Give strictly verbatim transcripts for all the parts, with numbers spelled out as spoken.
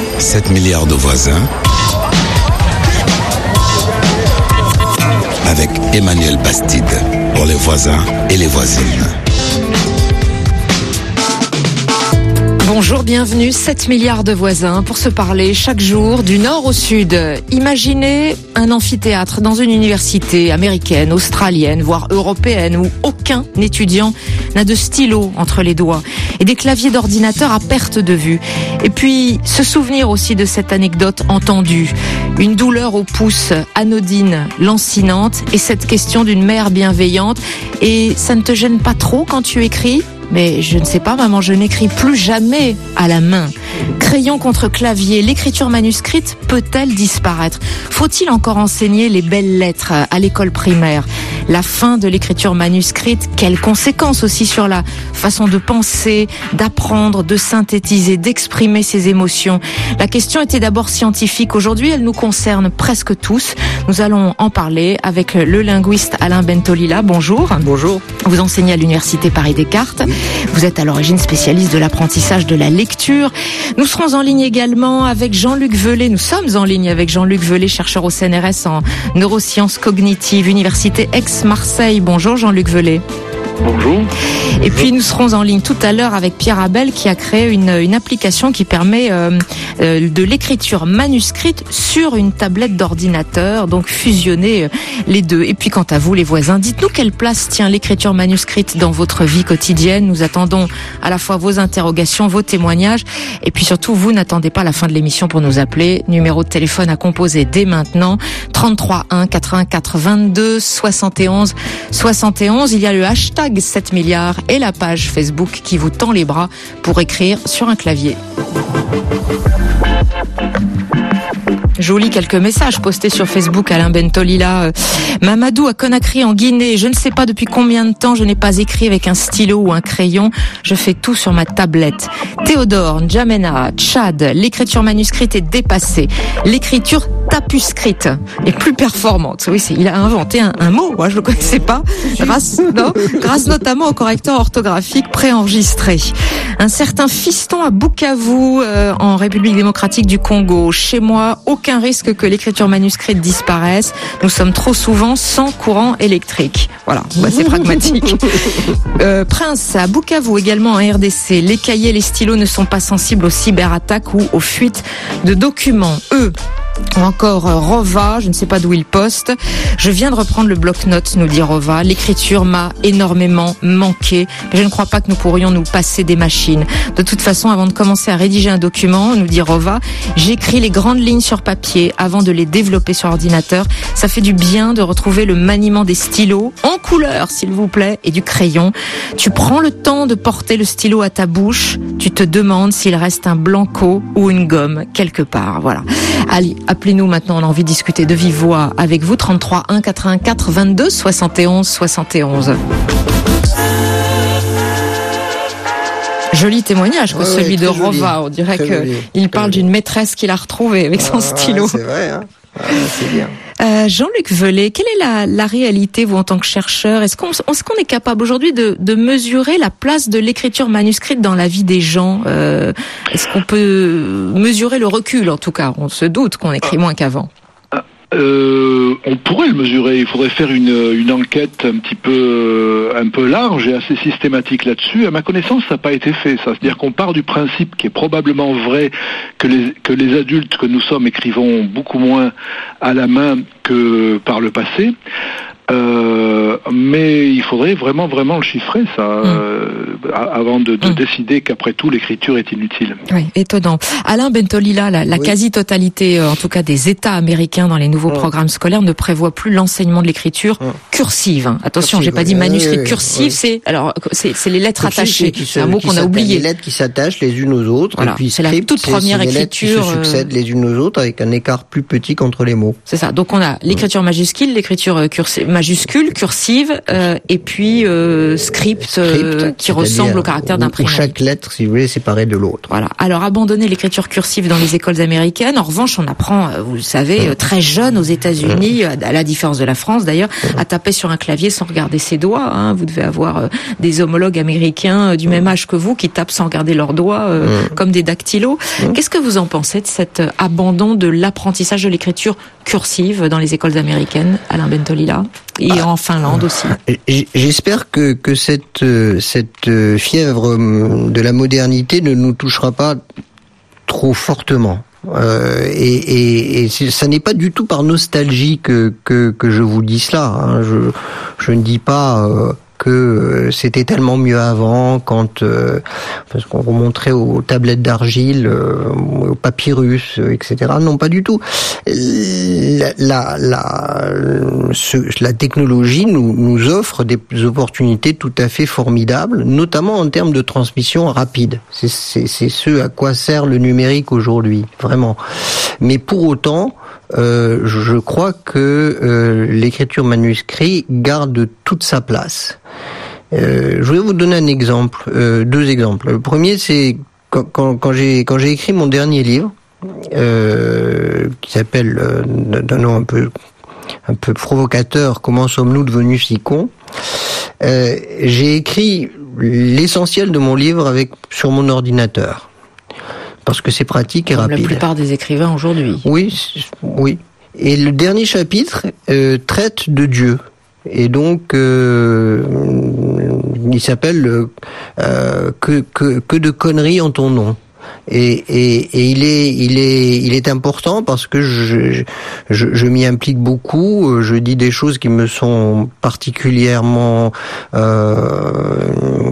sept milliards de voisins avec Emmanuel Bastide pour les voisins et les voisines. Bonjour, bienvenue, sept milliards de voisins pour se parler chaque jour du nord au sud. Imaginez un amphithéâtre dans une université américaine, australienne, voire européenne où aucun étudiant n'a de stylo entre les doigts et des claviers d'ordinateur à perte de vue. Et puis, se souvenir aussi de cette anecdote entendue. Une douleur au pouce, anodine, lancinante, et cette question d'une mère bienveillante. Et ça ne te gêne pas trop quand tu écris ? Mais je ne sais pas, maman, je n'écris plus jamais à la main. Crayon contre clavier, l'écriture manuscrite peut-elle disparaître ? Faut-il encore enseigner les belles lettres à l'école primaire ? La fin de l'écriture manuscrite, quelles conséquences aussi sur la façon de penser, d'apprendre, de synthétiser, d'exprimer ses émotions ? La question était d'abord scientifique. Aujourd'hui, elle nous concerne presque tous. Nous allons en parler avec le linguiste Alain Bentolila. Bonjour. Bonjour. Vous enseignez à l'université Paris-Descartes. Vous êtes à l'origine spécialiste de l'apprentissage de la lecture. Nous serons en ligne également avec Jean-Luc Velay. Nous sommes en ligne avec Jean-Luc Velay, chercheur au C N R S en neurosciences cognitives, Université Aix-Marseille. Bonjour Jean-Luc Velay. Bonjour. Et puis nous serons en ligne tout à l'heure avec Pierre Abel qui a créé une, une application qui permet euh, euh, de l'écriture manuscrite sur une tablette d'ordinateur, donc fusionner euh, les deux. Et puis quant à vous les voisins, dites-nous quelle place tient l'écriture manuscrite dans votre vie quotidienne. Nous attendons à la fois vos interrogations, vos témoignages, et puis surtout vous n'attendez pas la fin de l'émission pour nous appeler. Numéro de téléphone à composer dès maintenant, trente-trois un quatre-vingt-quatre vingt-deux soixante et onze soixante et onze. Il y a le hashtag sept milliards et la page Facebook qui vous tend les bras pour écrire sur un clavier. Je vous lis quelques messages postés sur Facebook. Alain Bentolila. Mamadou à Conakry en Guinée. Je ne sais pas depuis combien de temps je n'ai pas écrit avec un stylo ou un crayon. Je fais tout sur ma tablette. Théodore, N'Djamena, Tchad. L'écriture manuscrite est dépassée. L'écriture tapuscrite est plus performante. Oui, c'est, il a inventé un, un mot. Moi, je le connaissais pas. Grâce, non, grâce notamment au correcteur orthographique préenregistré. Un certain fiston à Bukavu, euh, en République démocratique du Congo. Chez moi, aucun risque que l'écriture manuscrite disparaisse. Nous sommes trop souvent sans courant électrique. Voilà, bah, c'est pragmatique. Euh, Prince, à Bukavu également en R D C, les cahiers et les stylos ne sont pas sensibles aux cyberattaques ou aux fuites de documents. Eux, ou encore Rova, je ne sais pas d'où il poste. Je viens de reprendre le bloc-notes, nous dit Rova. L'écriture m'a énormément manqué. Mais je ne crois pas que nous pourrions nous passer des machines. De toute façon, avant de commencer à rédiger un document, nous dit Rova, j'écris les grandes lignes sur papier avant de les développer sur ordinateur. Ça fait du bien de retrouver le maniement des stylos, en couleur s'il vous plaît, et du crayon. Tu prends le temps de porter le stylo à ta bouche. Tu te demandes s'il reste un blanco ou une gomme quelque part. Voilà. Allez, appelez-nous maintenant, on a envie de discuter de vive voix avec vous, trente-trois un quatre-vingt-quatre vingt-deux soixante et onze soixante et onze. Joli témoignage que ouais, celui ouais, de Rova, joli. On dirait qu'il parle joli. D'une maîtresse qu'il a retrouvée avec son ah, stylo. C'est vrai, hein. Ah, c'est bien. Euh, Jean-Luc Velay, quelle est la, la réalité, vous, en tant que chercheur ? Est-ce qu'on, est-ce qu'on est capable aujourd'hui de, de mesurer la place de l'écriture manuscrite dans la vie des gens ? euh, Est-ce qu'on peut mesurer le recul, en tout cas ? On se doute qu'on écrit moins qu'avant. Euh, on pourrait le mesurer. Il faudrait faire une, une enquête un petit peu, un peu large et assez systématique là-dessus. À ma connaissance, ça n'a pas été fait. Ça, c'est-à-dire qu'on part du principe qui est probablement vrai que les, que les adultes que nous sommes écrivons beaucoup moins à la main que par le passé. Euh, mais il faudrait vraiment vraiment le chiffrer ça mmh. euh, avant de, de mmh. décider qu'après tout l'écriture est inutile. Oui, étonnant. Alain Bentolila, la, la oui. quasi-totalité, en tout cas des États américains dans les nouveaux mmh. programmes scolaires ne prévoit plus l'enseignement de l'écriture mmh. cursive. Attention, cursive, j'ai pas oui. dit manuscrit oui, cursive, oui. c'est alors c'est, c'est les lettres cursive, attachées. C'est, se, un mot qu'on a oublié. Les lettres qui s'attachent les unes aux autres. Voilà. Et puis c'est script, la toute première c'est, c'est écriture. Les lettres qui se succèdent les unes aux autres avec un écart plus petit qu'entre les mots. C'est ça. Donc on a l'écriture majuscule, l'écriture cursive. majuscule, cursive, euh, et puis euh, script, script euh, qui ressemble au caractère d'imprimerie. Où chaque lettre, si vous voulez, est séparée de l'autre. Voilà. Alors, abandonner l'écriture cursive dans les écoles américaines. En revanche, on apprend, vous le savez, mmh. très jeune aux États-Unis, à la différence de la France d'ailleurs, mmh. à taper sur un clavier sans regarder ses doigts. Hein. Vous devez avoir euh, des homologues américains euh, du mmh. même âge que vous qui tapent sans regarder leurs doigts, euh, mmh. comme des dactylos. Mmh. Qu'est-ce que vous en pensez de cet abandon de l'apprentissage de l'écriture cursive dans les écoles américaines, Alain Bentolila, et ah, en Finlande aussi? J'espère que, que cette, cette fièvre de la modernité ne nous touchera pas trop fortement. Euh, et, et, et ça n'est pas du tout par nostalgie que, que, que je vous dis cela. Hein. Je, je ne dis pas... Euh, que c'était tellement mieux avant, quand euh, parce qu'on remonterait aux tablettes d'argile, euh, aux papyrus, et cetera. Non, pas du tout. La, la, la, ce, la technologie nous, nous offre des opportunités tout à fait formidables, notamment en termes de transmission rapide. C'est, c'est, c'est ce à quoi sert le numérique aujourd'hui, vraiment. Mais pour autant, euh, je crois que euh, l'écriture manuscrite garde toute sa place. Euh, je voudrais vous donner un exemple, euh, deux exemples. Le premier, c'est quand, quand, quand j'ai quand j'ai écrit mon dernier livre, euh, qui s'appelle euh, d'un nom un peu un peu provocateur, Comment sommes-nous devenus si cons. Euh, j'ai écrit l'essentiel de mon livre avec sur mon ordinateur. Parce que c'est pratique et Comme rapide. La plupart des écrivains aujourd'hui. Oui, oui. Et le dernier chapitre euh, traite de Dieu. Et donc, euh, il s'appelle euh, que, que, que de conneries en ton nom. Et, et, et il est, il est, il est important parce que je, je, je m'y implique beaucoup. Je dis des choses qui me sont particulièrement euh,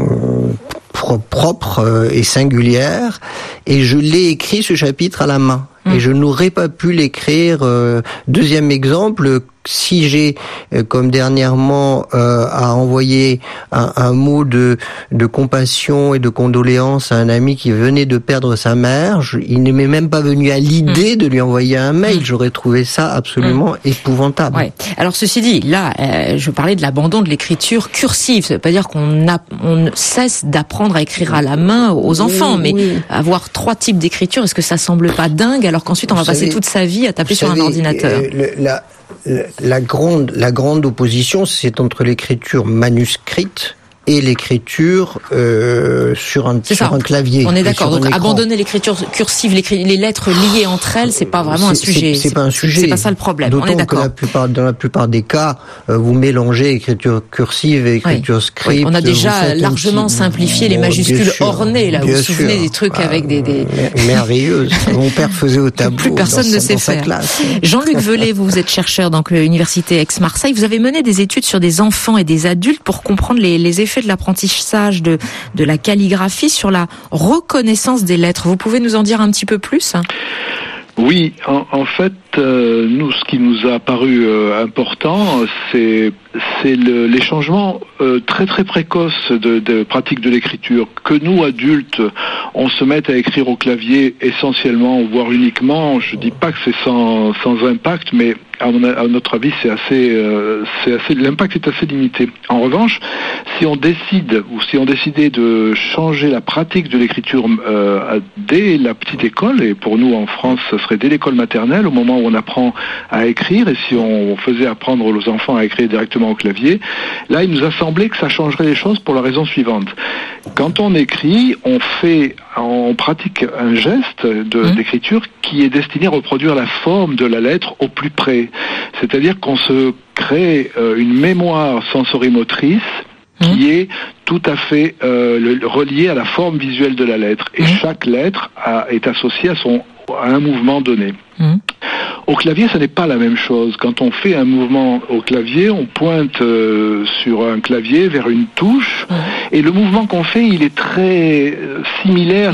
propres et singulières. Et je l'ai écrit ce chapitre à la main. Mmh. Et je n'aurais pas pu l'écrire. Euh, deuxième exemple, si j'ai, euh, comme dernièrement, euh, à envoyer un, un mot de, de compassion et de condoléance à un ami qui venait de perdre sa mère, je, il ne m'est même pas venu à l'idée mmh. de lui envoyer un mail. Mmh. J'aurais trouvé ça absolument mmh. épouvantable. Ouais. Alors ceci dit, là, euh, je parlais de l'abandon de l'écriture cursive. Ça veut pas dire qu'on a, on cesse d'apprendre à écrire à la main aux enfants, oui, mais oui. avoir trois types d'écriture, est-ce que ça semble pas dingue alors qu'ensuite on va vous passer savez, toute sa vie à taper sur savez, un ordinateur? euh, le, la, la, la grande, la grande opposition, c'est entre l'écriture manuscrite et l'écriture euh, sur un sur ça. un clavier. On est d'accord. Donc abandonner l'écriture cursive, les lettres liées entre elles, c'est pas vraiment c'est, un sujet. C'est, c'est pas un sujet. C'est pas ça le problème. D'autant on est d'accord. que la plupart, dans la plupart des cas, euh, vous mélangez écriture cursive et écriture oui. script. Oui. On a déjà largement petit... simplifié les majuscules sûr, ornées. Là, vous vous souvenez des trucs ah, avec des, des... merveilleuses. Mon père faisait au tableau. Plus personne dans ne sa, sait dans faire. Classe. Jean-Luc Velay, vous, vous êtes chercheur dans l'université Aix-Marseille. Vous avez mené des études sur des enfants et des adultes pour comprendre les, les effets de l'apprentissage de, de la calligraphie sur la reconnaissance des lettres. Vous pouvez nous en dire un petit peu plus ? Oui, en, en fait, euh, nous, ce qui nous a paru euh, important, c'est c'est le, les changements euh, très très précoces de, de pratique de l'écriture. Que nous, adultes, on se mette à écrire au clavier essentiellement, voire uniquement, je dis pas que c'est sans, sans impact, mais à, mon, à notre avis, c'est assez, euh, c'est assez, l'impact est assez limité. En revanche, si on décide, ou si on décidait de changer la pratique de l'écriture euh, dès la petite école, et pour nous en France, ce serait dès l'école maternelle, au moment où on apprend à écrire, et si on faisait apprendre aux enfants à écrire directement au clavier, là, il nous a semblé que ça changerait les choses pour la raison suivante. Quand on écrit, on fait, on pratique un geste de, mmh. d'écriture qui est destiné à reproduire la forme de la lettre au plus près. C'est-à-dire qu'on se crée euh, une mémoire sensorimotrice qui est tout à fait euh, le, reliée à la forme visuelle de la lettre. Et mmh. chaque lettre a, est associée à, son, à un mouvement donné. Mmh. Au clavier, ce n'est pas la même chose. Quand on fait un mouvement au clavier, on pointe euh, sur un clavier vers une touche, mmh. et le mouvement qu'on fait, il est très euh, similaire mmh.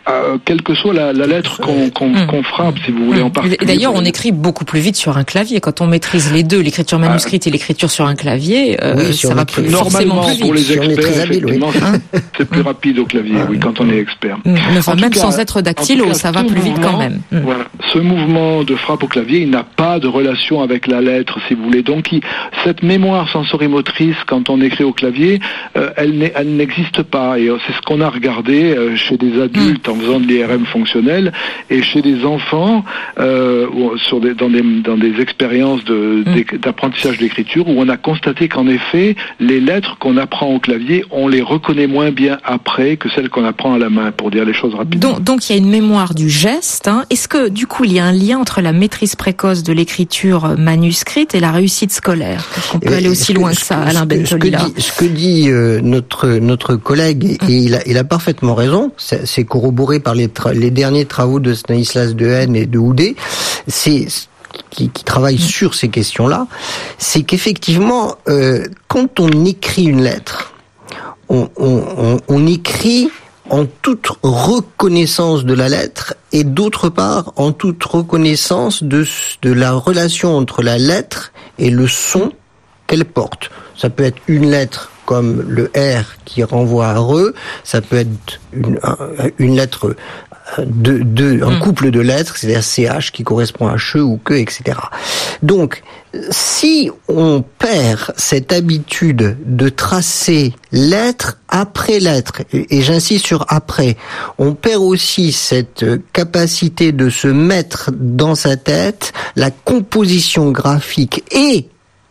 euh, quelle que soit la, la lettre qu'on, qu'on, mmh. qu'on frappe, si vous voulez, mmh. en particulier. Et d'ailleurs, on écrit beaucoup plus vite sur un clavier. Quand on maîtrise les deux, l'écriture manuscrite ah. et l'écriture sur un clavier, euh, oui, ça va plus, forcément plus vite. Pour les experts, effectivement, oui. c'est, c'est plus rapide au clavier, oui, quand on est expert. Mmh. Enfin, même cas, sans être dactylo, cas, ça va plus vite quand même. Mmh. Voilà. Ce mouvement de frappe au clavier, il n'a pas de relation avec la lettre, si vous voulez. Donc, il, cette mémoire sensorimotrice, quand on écrit au clavier, euh, elle, elle n'existe pas. Et c'est ce qu'on a regardé euh, chez des adultes mmh. en faisant de l'I R M fonctionnel et chez des enfants euh, sur des, dans, des, dans des expériences de, mmh. d'apprentissage d'écriture où on a constaté qu'en effet, les lettres qu'on apprend au clavier, on les reconnaît moins bien après que celles qu'on apprend à la main, pour dire les choses rapidement. Donc, donc il y a une mémoire du geste. Hein. Est-ce que du coup, il y a un lien entre la maîtrise précoce de l'écriture manuscrite et la réussite scolaire? Est-ce qu'on peut et aller aussi loin que, que ça, Alain Bentolila? Ce que dit euh, notre notre collègue, et, et il, a, il a parfaitement raison, c'est, c'est corroboré par les, tra- les derniers travaux de Stanislas Dehaene et de Houdet, c'est qui, qui travaillent sur ces questions-là, c'est qu'effectivement, euh, quand on écrit une lettre, on, on, on, on écrit en toute reconnaissance de la lettre et d'autre part en toute reconnaissance de, de la relation entre la lettre et le son qu'elle porte. Ça peut être une lettre comme le R qui renvoie à re, ça peut être une, une lettre de, de un couple de lettres, c'est-à-dire C H qui correspond à che ou que, et cetera. Donc, si on perd cette habitude de tracer lettre après lettre, et, et j'insiste sur après, on perd aussi cette capacité de se mettre dans sa tête la composition graphique et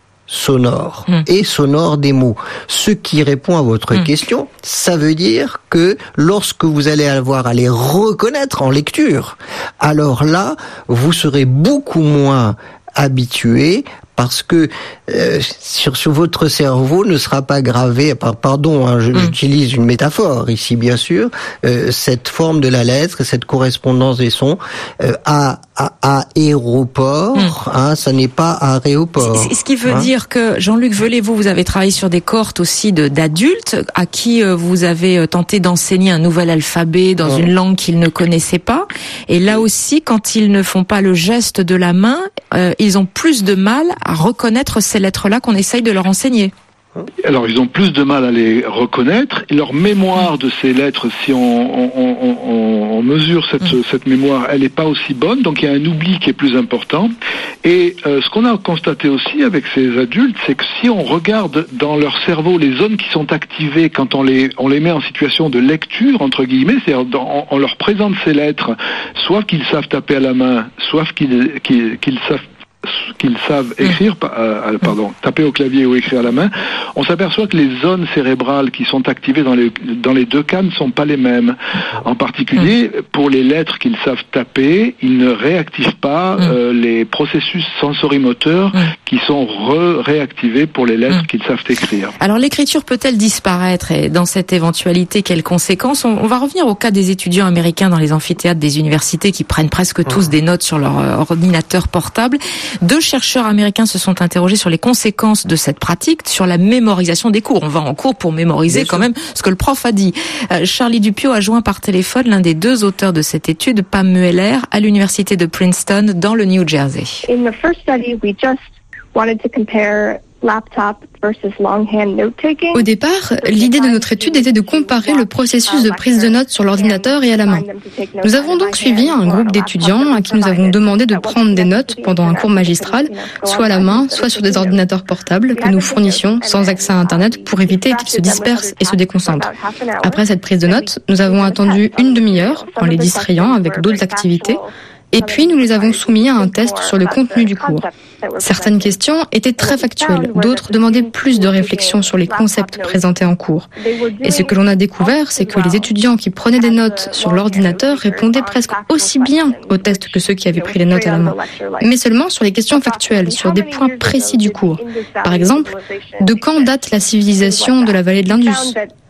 sonore mmh. et sonore des mots. Ce qui répond à votre mmh. question, ça veut dire que lorsque vous allez avoir à les reconnaître en lecture, alors là, vous serez beaucoup moins habitué parce que euh, sur, sur votre cerveau ne sera pas gravé, pardon, hein, je, mmh. j'utilise une métaphore ici bien sûr, euh, cette forme de la lettre, cette correspondance des sons euh, à, à, à aéroport, mmh. hein, ça n'est pas à aéroport. Ce qui veut hein. dire que Jean-Luc Velay, vous, vous avez travaillé sur des cohortes aussi de, d'adultes à qui euh, vous avez tenté d'enseigner un nouvel alphabet dans mmh. une langue qu'ils ne connaissaient pas. Et là aussi, quand ils ne font pas le geste de la main, euh, ils ont plus de mal à reconnaître ces lettres-là qu'on essaye de leur enseigner. Alors, ils ont plus de mal à les reconnaître. Et leur mémoire de ces lettres, si on, on, on, on mesure cette, mmh. cette mémoire, elle n'est pas aussi bonne. Donc, il y a un oubli qui est plus important. Et euh, ce qu'on a constaté aussi avec ces adultes, c'est que si on regarde dans leur cerveau les zones qui sont activées quand on les, on les met en situation de lecture, entre guillemets, c'est-à-dire dans, on leur présente ces lettres, soit qu'ils savent taper à la main, soit qu'ils, qu'ils, qu'ils savent qu'ils savent écrire, euh, pardon, taper au clavier ou écrire à la main, on s'aperçoit que les zones cérébrales qui sont activées dans les, dans les deux cas ne sont pas les mêmes. En particulier, pour les lettres qu'ils savent taper, ils ne réactivent pas euh, les processus sensorimoteurs qui sont re- réactivés pour les lettres qu'ils savent écrire. Alors l'écriture peut-elle disparaître, et dans cette éventualité, quelles conséquences? on, on va revenir au cas des étudiants américains dans les amphithéâtres des universités qui prennent presque tous des notes sur leur euh, ordinateur portable. Deux chercheurs américains se sont interrogés sur les conséquences de cette pratique sur la mémorisation des cours. On va en cours pour mémoriser Bien quand sûr. Même ce que le prof a dit. Euh, Charlie Dupieux a joint par téléphone l'un des deux auteurs de cette étude, Pam Mueller, à l'université de Princeton dans le New Jersey. In the first study, we just wanted to compare laptop versus longhand note-taking. Au départ, l'idée de notre étude était de comparer le processus de prise de notes sur l'ordinateur et à la main. Nous avons donc suivi un groupe d'étudiants à qui nous avons demandé de prendre des notes pendant un cours magistral, soit à la main, soit sur des ordinateurs portables que nous fournissions sans accès à Internet pour éviter qu'ils se dispersent et se déconcentrent. Après cette prise de notes, nous avons attendu une demi-heure en les distrayant avec d'autres activités. Et puis, nous les avons soumis à un test sur le contenu du cours. Certaines questions étaient très factuelles, d'autres demandaient plus de réflexion sur les concepts présentés en cours. Et ce que l'on a découvert, c'est que les étudiants qui prenaient des notes sur l'ordinateur répondaient presque aussi bien aux tests que ceux qui avaient pris les notes à la main, mais seulement sur les questions factuelles, sur des points précis du cours. Par exemple, de quand date la civilisation de la vallée de l'Indus ?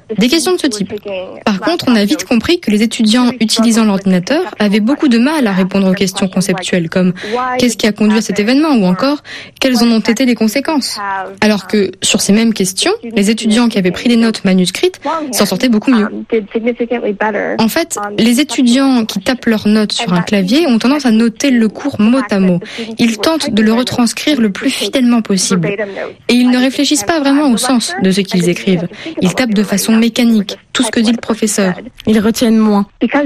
Des questions de ce type. Par contre, on a vite compris que les étudiants utilisant l'ordinateur avaient beaucoup de mal à répondre aux questions conceptuelles comme « qu'est-ce qui a conduit à cet événement ?» ou encore « quelles en ont été les conséquences ?» Alors que, sur ces mêmes questions, les étudiants qui avaient pris des notes manuscrites s'en sortaient beaucoup mieux. En fait, les étudiants qui tapent leurs notes sur un clavier ont tendance à noter le cours mot à mot. Ils tentent de le retranscrire le plus fidèlement possible. Et ils ne réfléchissent pas vraiment au sens de ce qu'ils écrivent. Ils tapent de façon mécanique tout ce que dit le professeur. Ils retiennent moins.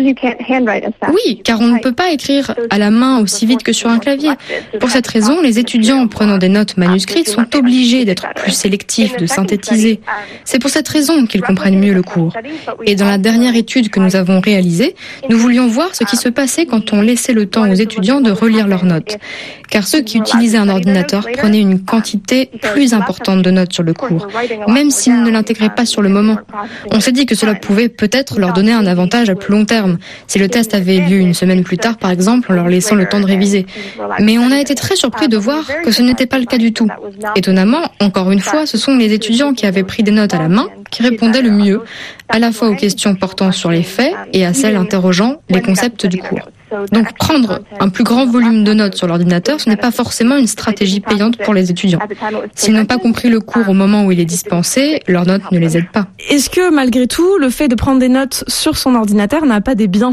Oui, car on ne peut pas écrire à la main aussi vite que sur un clavier. Pour cette raison, les étudiants prenant des notes manuscrites sont obligés d'être plus sélectifs, de synthétiser. C'est pour cette raison qu'ils comprennent mieux le cours. Et dans la dernière étude que nous avons réalisée, nous voulions voir ce qui se passait quand on laissait le temps aux étudiants de relire leurs notes. Car ceux qui utilisaient un ordinateur prenaient une quantité plus importante de notes sur le cours, même s'ils ne l'intégraient pas sur le moment. On s'est dit que cela pouvait peut-être leur donner un avantage à plus long terme, si le test avait lieu une semaine plus tard, par exemple, en leur laissant le temps de réviser. Mais on a été très surpris de voir que ce n'était pas le cas du tout. Étonnamment, encore une fois, ce sont les étudiants qui avaient pris des notes à la main qui répondaient le mieux, à la fois aux questions portant sur les faits et à celles interrogeant les concepts du cours. Donc prendre un plus grand volume de notes sur l'ordinateur, ce n'est pas forcément une stratégie payante pour les étudiants. S'ils n'ont pas compris le cours au moment où il est dispensé, leurs notes ne les aident pas. Est-ce que malgré tout, le fait de prendre des notes sur son ordinateur n'a pas des bienfaits ?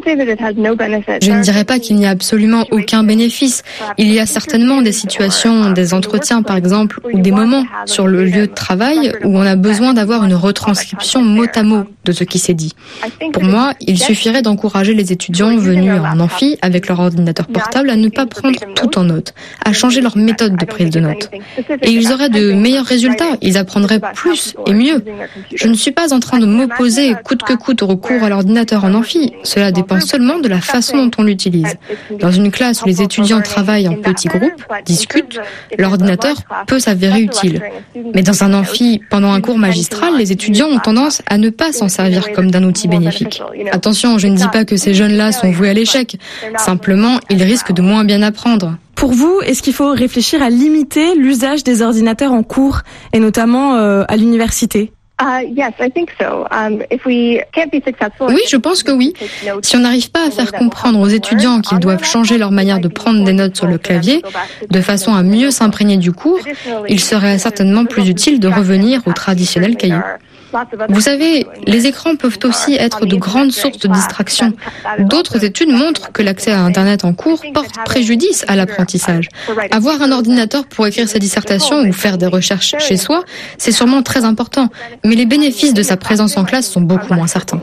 Je ne dirais pas qu'il n'y a absolument aucun bénéfice. Il y a certainement des situations, des entretiens par exemple, ou des moments sur le lieu de travail où on a besoin d'avoir une retranscription mot à mot de ce qui s'est dit. Pour moi, il suffirait d'encourager les étudiants venus en amphi avec leur ordinateur portable à ne pas prendre tout en note, à changer leur méthode de prise de notes. Et ils auraient de meilleurs résultats, ils apprendraient plus et mieux. Je ne suis pas en train de m'opposer coûte que coûte au recours à l'ordinateur en amphi. Cela dépend seulement de la façon dont on l'utilise. Dans une classe où les étudiants travaillent en petits groupes, discutent, l'ordinateur peut s'avérer utile. Mais dans un amphi, pendant un cours magistral, les étudiants ont tendance à ne pas s'en servir comme d'un outil bénéfique. Attention, je ne dis pas que ces jeunes-là sont voués à l'échec. Simplement, ils risquent de moins bien apprendre. Pour vous, est-ce qu'il faut réfléchir à limiter l'usage des ordinateurs en cours, et notamment euh, à l'université ? Oui, je pense que oui. Si on n'arrive pas à faire comprendre aux étudiants qu'ils doivent changer leur manière de prendre des notes sur le clavier, de façon à mieux s'imprégner du cours, il serait certainement plus utile de revenir au traditionnel cahier. Vous savez, les écrans peuvent aussi être de grandes sources de distraction. D'autres études montrent que l'accès à Internet en cours porte préjudice à l'apprentissage. Avoir un ordinateur pour écrire sa dissertation ou faire des recherches chez soi, c'est sûrement très important, mais les bénéfices de sa présence en classe sont beaucoup moins certains.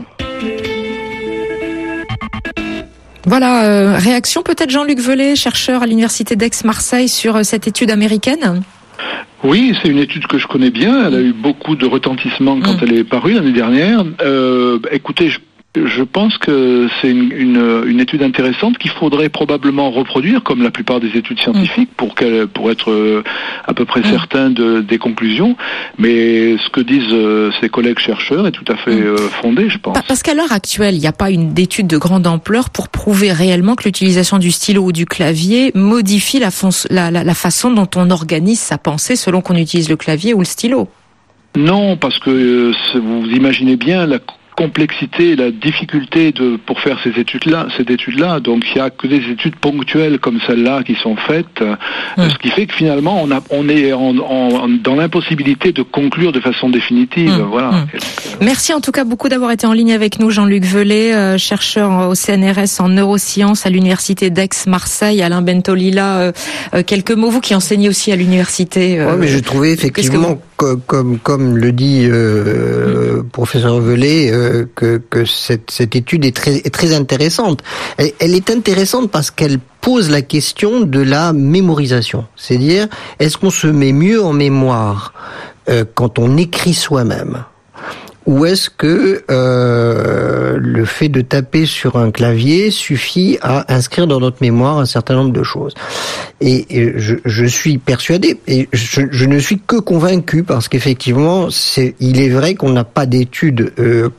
Voilà, euh, réaction peut-être Jean-Luc Velay, chercheur à l'université d'Aix-Marseille sur euh, cette étude américaine ? Oui, c'est une étude que je connais bien. Elle a eu beaucoup de retentissement quand mmh. elle est parue l'année dernière. Euh, écoutez, je, je pense que c'est une, une, une étude intéressante qu'il faudrait probablement reproduire, comme la plupart des études scientifiques, mmh. pour qu'elle, pour être à peu près mmh. certain de, des conclusions. Mais ce que disent euh, ses collègues chercheurs est tout à fait euh, fondé, je pense. Parce qu'à l'heure actuelle, il n'y a pas une étude de grande ampleur pour prouver réellement que l'utilisation du stylo ou du clavier modifie la, fon- la, la, la façon dont on organise sa pensée selon qu'on utilise le clavier ou le stylo. Non, parce que euh, vous imaginez bien la complexité, la difficulté de pour faire ces études-là, ces études-là. Donc il y a que des études ponctuelles comme celle-là qui sont faites, mmh. ce qui fait que finalement on a on est en, en, dans l'impossibilité de conclure de façon définitive. Mmh. Voilà. Mmh. Merci en tout cas beaucoup d'avoir été en ligne avec nous, Jean-Luc Velay, euh, chercheur au C N R S en neurosciences à l'université d'Aix-Marseille. Alain Bentolila, euh, euh, quelques mots, vous qui enseignez aussi à l'université. Euh, oui, mais je trouvais effectivement, comme, comme comme le dit euh, mmh. professeur Velay, euh, que, que cette, cette étude est très, est très intéressante. Elle, elle est intéressante parce qu'elle pose la question de la mémorisation. C'est-à-dire, est-ce qu'on se met mieux en mémoire euh, quand on écrit soi-même ? Ou est-ce que euh, le fait de taper sur un clavier suffit à inscrire dans notre mémoire un certain nombre de choses ? Et, et je, je suis persuadé, et je, je ne suis que convaincu, parce qu'effectivement, c'est, il est vrai qu'on n'a pas d'études euh,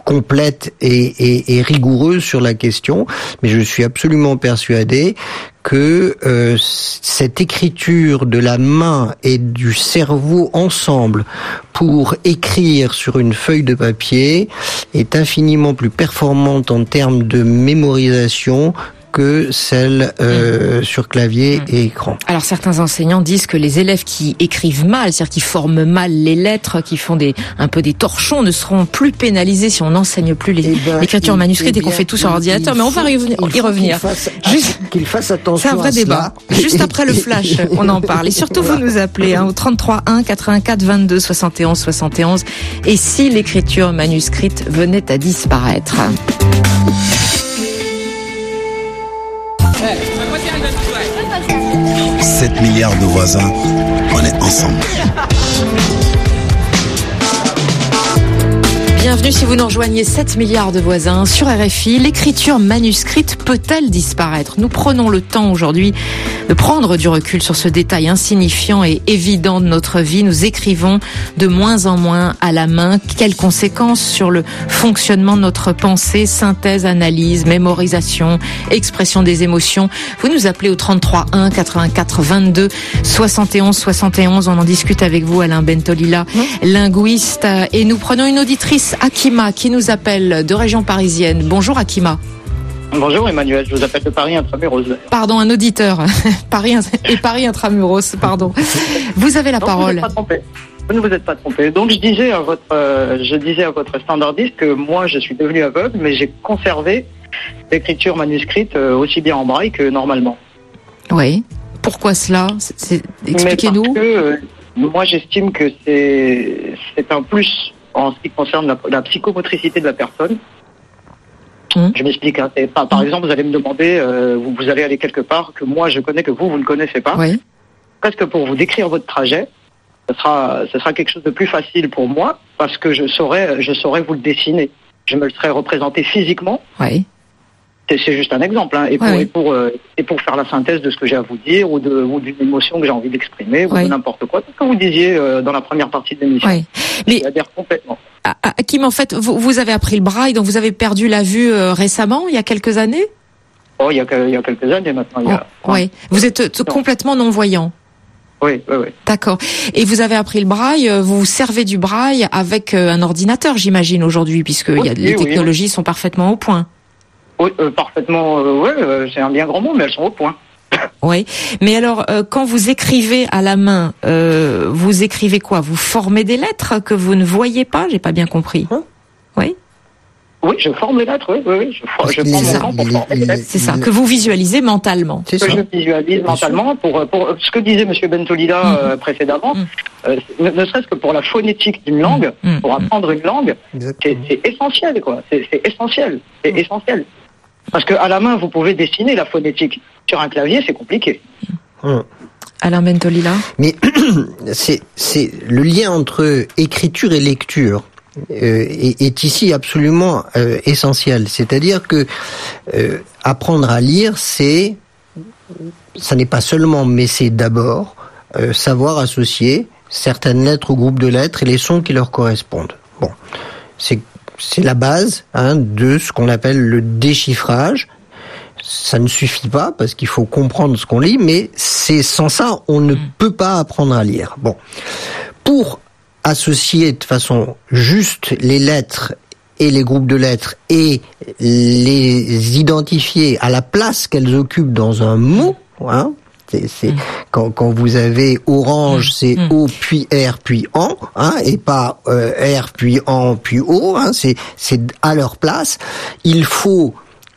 complète et, et, et rigoureuse sur la question, mais je suis absolument persuadé que euh, cette écriture de la main et du cerveau ensemble pour écrire sur une feuille de papier est infiniment plus performante en termes de mémorisation que celle euh, mmh. sur clavier mmh. et écran. Alors certains enseignants disent que les élèves qui écrivent mal, c'est-à-dire qui forment mal les lettres, qui font des un peu des torchons, ne seront plus pénalisés si on n'enseigne plus les, eh ben, l'écriture manuscrite et qu'on fait tout sur ordinateur. Mais on va y revenir. Y revenir. Qu'il fasse, Juste, qu'il fasse attention. C'est un vrai débat. Juste après le flash, on en parle. Et surtout, vous nous appelez hein, au trente-trois un quatre-vingt-quatre vingt-deux soixante et onze soixante et onze. Et si l'écriture manuscrite venait à disparaître? sept milliards de voisins, on est ensemble. Bienvenue si vous nous rejoignez, sept milliards de voisins sur R F I. L'écriture manuscrite peut-elle disparaître? Nous prenons le temps aujourd'hui de prendre du recul sur ce détail insignifiant et évident de notre vie. Nous écrivons de moins en moins à la main. Quelles conséquences sur le fonctionnement de notre pensée? Synthèse, analyse, mémorisation, expression des émotions. Vous nous appelez au trente-trois un quatre-vingt-quatre vingt-deux soixante et onze soixante et onze. On en discute avec vous, Alain Bentolila, mmh. linguiste. Et nous prenons une auditrice, Akima, qui nous appelle de région parisienne. Bonjour Akima. Bonjour Emmanuel, je vous appelle de Paris Intramuros. Pardon, un auditeur. Paris et Paris Intramuros, pardon. Vous avez la non, parole. Vous n'êtes pas trompé. Vous ne vous êtes pas trompé. Donc je disais à votre, euh, je disais à votre standardiste que moi je suis devenu aveugle, mais j'ai conservé l'écriture manuscrite euh, aussi bien en braille que normalement. Oui. Pourquoi cela? c'est, c'est... Expliquez-nous. Mais parce que euh, moi j'estime que c'est c'est un plus en ce qui concerne la, la psychomotricité de la personne. Mmh. Je m'explique. Hein. Par, par exemple, vous allez me demander, euh, vous, vous allez aller quelque part que moi je connais que vous, vous ne connaissez pas. Oui. Presque pour vous décrire votre trajet, ce sera, ce sera quelque chose de plus facile pour moi parce que je saurais, je saurais vous le dessiner. Je me le serais représenté physiquement. Oui. C'est, c'est juste un exemple. Hein. Et, pour, oui. et, pour, euh, et pour faire la synthèse de ce que j'ai à vous dire ou, de, ou d'une émotion que j'ai envie d'exprimer ou oui. de n'importe quoi, tout ce que vous disiez euh, dans la première partie de l'émission. Oui. Mais... j'adhère complètement. Hakim, en fait, vous, vous avez appris le braille, donc vous avez perdu la vue euh, récemment, il y a quelques années? Oh, il y a, il y a quelques années maintenant. Il y a... oh, oui. Vous êtes t- complètement non-voyant? Oui, oui, oui. D'accord. Et vous avez appris le braille, vous vous servez du braille avec euh, un ordinateur, j'imagine, aujourd'hui, puisque oui, y a, les oui, technologies oui. sont parfaitement au point. Oui, euh, parfaitement, euh, oui, euh, c'est un bien grand mot, mais elles sont au point. Oui, mais alors euh, quand vous écrivez à la main, euh, vous écrivez quoi? Vous formez des lettres que vous ne voyez pas? J'ai pas bien compris. Hein? Oui. Oui, je forme les lettres. Oui, oui, oui. Je, for- je prends mon temps pour former les lettres. C'est ça que vous visualisez mentalement. C'est que ça. Je visualise mentalement pour pour ce que disait Monsieur Bentolila mmh. euh, précédemment. Mmh. Euh, ne, ne serait-ce que pour la phonétique d'une langue, mmh. pour apprendre une langue, c'est, c'est essentiel, quoi. C'est, c'est essentiel. C'est mmh. essentiel. Parce que à la main, vous pouvez dessiner la phonétique. Sur un clavier, c'est compliqué. Hum. Alain Bentolila. Mais c'est, c'est le lien entre écriture et lecture euh, est, est ici absolument euh, essentiel. C'est-à-dire que euh, apprendre à lire, c'est, ça n'est pas seulement, mais c'est d'abord euh, savoir associer certaines lettres au groupe de lettres et les sons qui leur correspondent. Bon, c'est C'est la base hein, de ce qu'on appelle le déchiffrage. Ça ne suffit pas parce qu'il faut comprendre ce qu'on lit, mais c'est sans ça on ne peut pas apprendre à lire. Bon, pour associer de façon juste les lettres et les groupes de lettres et les identifier à la place qu'elles occupent dans un mot, hein, C'est, c'est, mmh. quand, quand vous avez orange, c'est mmh. O puis R puis en, hein, et pas euh, R puis en puis O. Hein, c'est, c'est à leur place. Il faut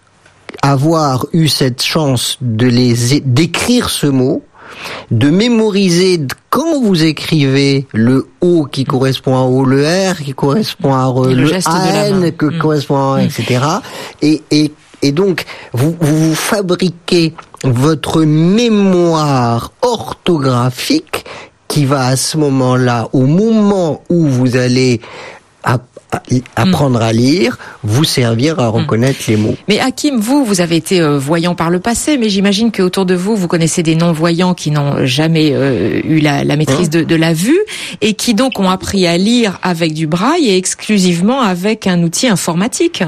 avoir eu cette chance de les d'écrire ce mot, de mémoriser quand vous écrivez le O qui correspond à O, le R qui correspond à R, le, le A N qui mmh. correspond à A, et cetera. Et, et Et donc, vous, vous fabriquez votre mémoire orthographique qui va à ce moment-là, au moment où vous allez apprendre à lire, vous servir à reconnaître mmh. les mots. Mais Hakim, vous, vous avez été euh, voyant par le passé, mais j'imagine qu'autour de vous, vous connaissez des non-voyants qui n'ont jamais euh, eu la, la maîtrise mmh. de, de la vue et qui donc ont appris à lire avec du braille et exclusivement avec un outil informatique.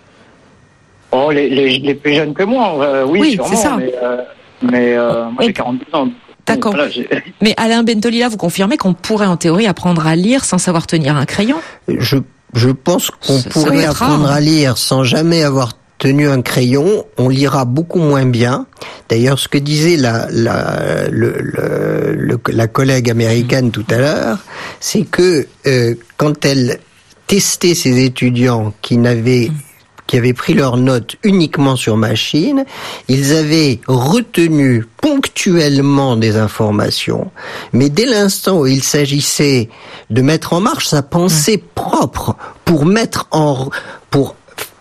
Oh, les, les, les plus jeunes que moi, euh, oui, oui sûrement, c'est ça. mais, euh, mais euh, moi j'ai quarante-deux ans. D'accord. Voilà, mais Alain Bentolila, vous confirmez qu'on pourrait en théorie apprendre à lire sans savoir tenir un crayon ? Je, je pense qu'on ça, pourrait ça apprendre rare. à lire sans jamais avoir tenu un crayon. On lira beaucoup moins bien. D'ailleurs, ce que disait la, la, le, le, le, la collègue américaine tout à l'heure, c'est que euh, quand elle testait ses étudiants qui n'avaient qui avaient pris leurs notes uniquement sur machine, ils avaient retenu ponctuellement des informations, mais dès l'instant où il s'agissait de mettre en marche sa pensée mmh. propre pour mettre en pour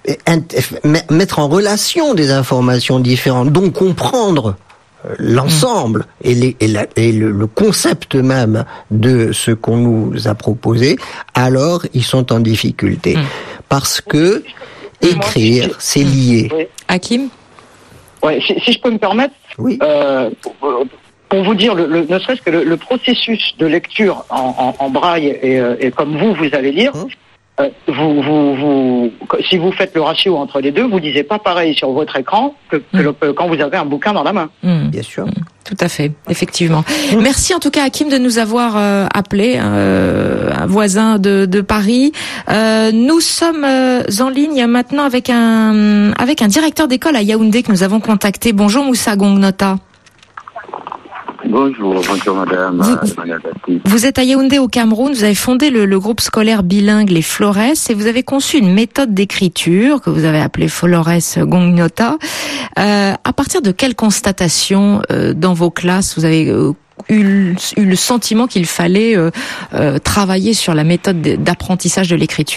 mettre en relation des informations différentes, donc comprendre l'ensemble mmh. et, les, et, la, et le, le concept même de ce qu'on nous a proposé, alors ils sont en difficulté. Mmh. Parce que écrire, c'est lié. Oui. Hakim ? Ouais, si, si je peux me permettre, oui. euh, pour, pour vous dire, le, le, ne serait-ce que le, le processus de lecture en, en, en braille et, et comme vous, vous allez lire, hum. euh, vous, vous, vous, si vous faites le ratio entre les deux, vous lisez pas pareil sur votre écran que, que, hum. le, que quand vous avez un bouquin dans la main. Hum. Bien sûr. Hum. Tout à fait, effectivement. Mmh. Merci en tout cas Hakim de nous avoir euh, appelé, euh, un voisin de, de Paris. Euh, nous sommes euh, en ligne maintenant avec un avec un directeur d'école à Yaoundé que nous avons contacté. Bonjour Moussa Gongnota. Bonjour, bonjour madame. Vous, madame vous êtes à Yaoundé au Cameroun, vous avez fondé le, le groupe scolaire bilingue Les Flores et vous avez conçu une méthode d'écriture que vous avez appelée Flores Gongnota. Euh, à partir de quelle constatation euh, dans vos classes vous avez euh, eu, eu le sentiment qu'il fallait euh, euh, travailler sur la méthode d'apprentissage de l'écriture ?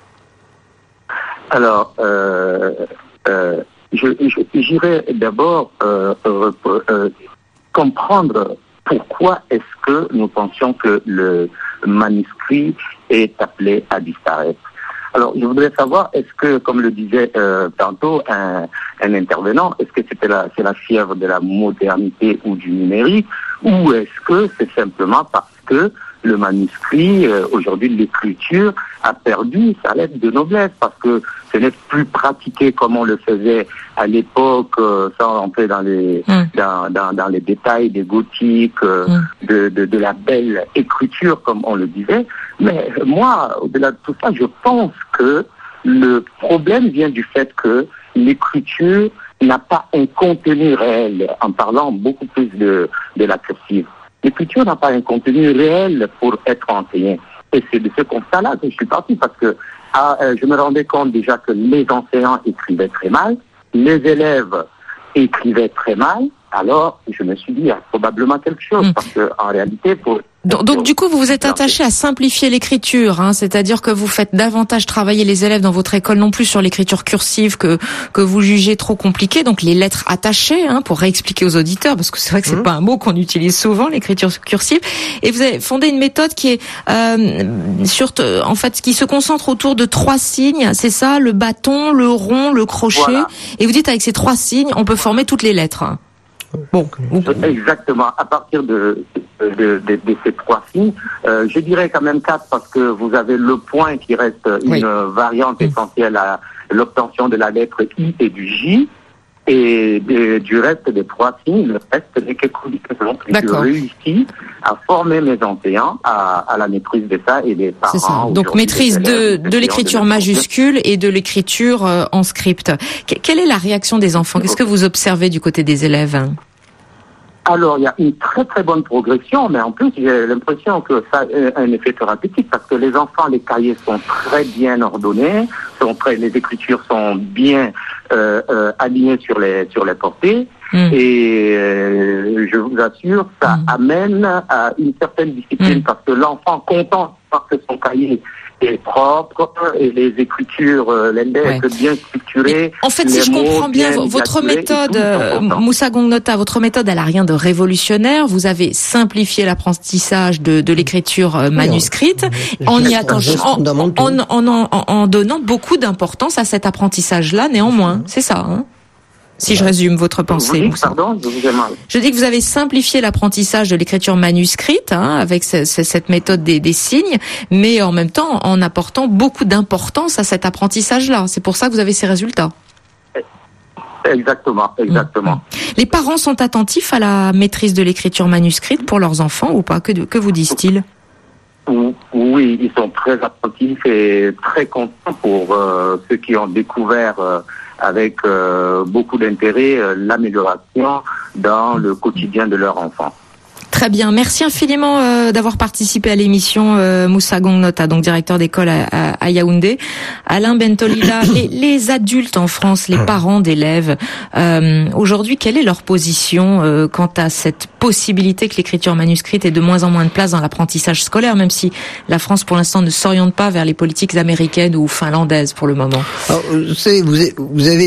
Alors, euh, euh, je, je, j'irais d'abord euh, euh, euh, comprendre pourquoi est-ce que nous pensions que le manuscrit est appelé à disparaître. Alors, je voudrais savoir, est-ce que, comme le disait euh, tantôt un, un intervenant, est-ce que c'était la, c'est la fièvre de la modernité ou du numérique, ou est-ce que c'est simplement parce que le manuscrit, euh, aujourd'hui, l'écriture a perdu sa lettre de noblesse, parce que ce n'est plus pratiqué comme on le faisait à l'époque, euh, sans rentrer dans les mmh. dans, dans, dans les détails des gothiques, euh, mmh. de, de, de la belle écriture, comme on le disait. Mais moi, au-delà de tout ça, je pense que le problème vient du fait que l'écriture n'a pas un contenu réel, en parlant beaucoup plus de, de la cursive. L'écriture n'a pas un contenu réel pour être enseignée. Et c'est de ce constat-là que je suis parti, parce que ah, euh, je me rendais compte déjà que les enseignants écrivaient très mal, les élèves écrivaient très mal, alors je me suis dit, il y a probablement quelque chose, mmh. parce que en réalité, pour... Donc, donc du coup, vous vous êtes attaché à simplifier l'écriture, hein, c'est-à-dire que vous faites davantage travailler les élèves dans votre école, non plus sur l'écriture cursive que que vous jugez trop compliquée, donc les lettres attachées, hein, pour réexpliquer aux auditeurs, parce que c'est vrai que c'est mmh. pas un mot qu'on utilise souvent, l'écriture cursive. Et vous avez fondé une méthode qui est euh, sur, en fait, qui se concentre autour de trois signes, c'est ça, le bâton, le rond, le crochet. Voilà. Et vous dites avec ces trois signes, on peut former toutes les lettres. Bon, exactement. À partir de, de, de, de ces trois signes, euh, je dirais quand même quatre, parce que vous avez le point qui reste une oui. variante essentielle à l'obtention de la lettre I et du J, et de, du reste des trois signes, le reste n'est que communication. Je réussis à former mes enseignants à, à la maîtrise de ça et des parents. C'est ça. Donc maîtrise de, de l'écriture majuscule et de l'écriture euh, en script. Quelle est la réaction des enfants ? Qu'est-ce que vous observez du côté des élèves ? Alors, il y a une très très bonne progression, mais en plus, j'ai l'impression que ça a un effet thérapeutique, parce que les enfants, les cahiers sont très bien ordonnés, sont très, les écritures sont bien euh, euh, alignées sur les sur les portées, mmh. et euh, je vous assure, ça mmh. amène à une certaine discipline, mmh. parce que l'enfant, content parce que son cahier est propre et les écritures, euh, les lettres ouais. bien structurées. Et en fait, si je comprends bien, votre méthode, euh, Moussa Gongnota, votre méthode, elle a rien de révolutionnaire. Vous avez simplifié l'apprentissage de, de l'écriture euh, manuscrite oui, en y attachant, en, en, en, en, en donnant beaucoup d'importance à cet apprentissage-là. Néanmoins, c'est ça. Hein Si je résume votre pensée. Oui, pardon, je vous ai mal. Je dis que vous avez simplifié l'apprentissage de l'écriture manuscrite, hein, avec ce, ce, cette méthode des, des signes, mais en même temps en apportant beaucoup d'importance à cet apprentissage-là. C'est pour ça que vous avez ces résultats. Exactement, exactement. Mmh. Les parents sont attentifs à la maîtrise de l'écriture manuscrite pour leurs enfants ou pas? Que, que vous disent-ils? Oui, ils sont très attentifs et très contents pour euh, ceux qui ont découvert euh, avec euh, beaucoup d'intérêt euh, l'amélioration dans le quotidien de leur enfant. Très bien, merci infiniment euh, d'avoir participé à l'émission, euh, Moussa Gongnota, donc directeur d'école à, à, à Yaoundé. Alain Bentolila, les, les adultes en France, les parents d'élèves, euh, aujourd'hui, quelle est leur position euh, quant à cette possibilité que l'écriture manuscrite ait de moins en moins de place dans l'apprentissage scolaire, même si la France, pour l'instant, ne s'oriente pas vers les politiques américaines ou finlandaises pour le moment? Alors, vous savez, vous avez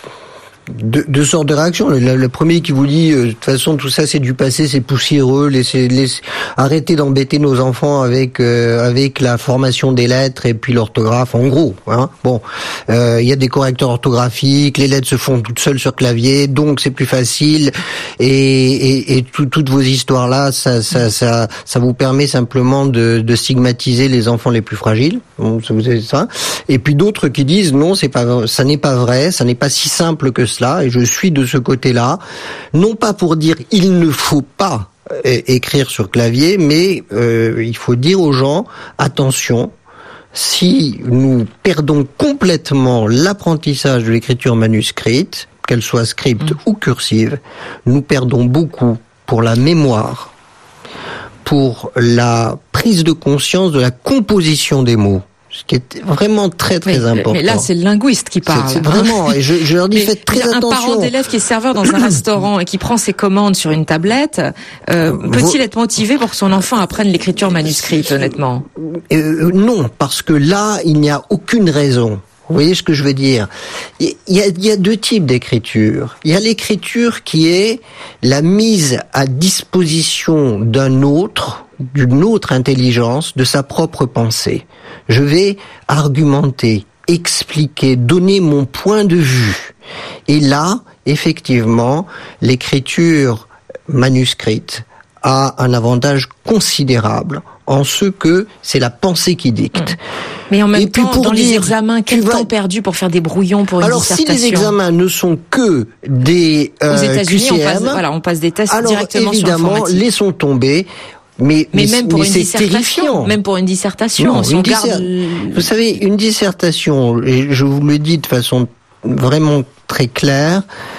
Deux, deux sortes de réactions. Le, le premier qui vous dit euh, de toute façon tout ça c'est du passé, c'est poussiéreux, laissez, laissez, arrêtez d'embêter nos enfants avec euh, avec la formation des lettres et puis l'orthographe en gros. Hein. Bon, il euh, y a des correcteurs orthographiques, les lettres se font toutes seules sur clavier, donc c'est plus facile. Et, et, et tout, toutes vos histoires là, ça, ça ça ça vous permet simplement de, de stigmatiser les enfants les plus fragiles. Donc, vous avez ça. Et puis d'autres qui disent non, c'est pas, ça n'est pas vrai, ça n'est pas si simple que cela, et je suis de ce côté-là, non pas pour dire il ne faut pas euh, écrire sur clavier, mais euh, il faut dire aux gens, attention, si nous perdons complètement l'apprentissage de l'écriture manuscrite, qu'elle soit script mmh. ou cursive, nous perdons beaucoup pour la mémoire, pour la prise de conscience de la composition des mots. Ce qui est vraiment très très mais, important. Mais là, c'est le linguiste qui parle. C'est, c'est vraiment, et je, je leur dis, mais faites très un attention. Un parent d'élève qui est serveur dans un restaurant et qui prend ses commandes sur une tablette, euh, peut-il être motivé pour que son enfant apprenne l'écriture manuscrite, honnêtement? euh, Non, parce que là, il n'y a aucune raison. Vous voyez ce que je veux dire? Il y a, il y a deux types d'écriture. Il y a l'écriture qui est la mise à disposition d'un autre, d'une autre intelligence, de sa propre pensée. Je vais argumenter, expliquer, donner mon point de vue. Et là, effectivement, l'écriture manuscrite a un avantage considérable en ce que c'est la pensée qui dicte. Mais en même Et temps, puis pour dans dire, les examens, quel vas... temps perdu pour faire des brouillons pour une alors, dissertation? Alors, si les examens ne sont que des euh, Aux États-Unis, Q C M, on passe, voilà, on passe des tests alors, directement évidemment, sur informatique. Laissons tomber. Mais, mais, mais même pour mais une c'est dissertation, terrifiant. même pour une dissertation, non, si une on disser... garde... Vous savez, une dissertation, et je vous le dis de façon vraiment très claire,